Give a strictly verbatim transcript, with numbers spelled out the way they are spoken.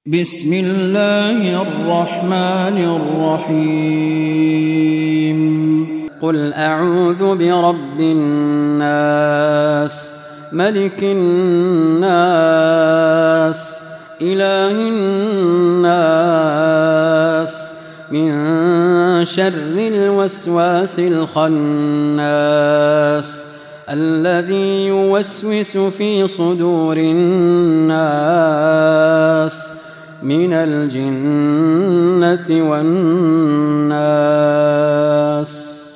بسم الله الرحمن الرحيم قل أعوذ برب الناس ملك الناس إله الناس من شر الوسواس الخناس الذي يوسوس في صدور الناس من الجنة والناس.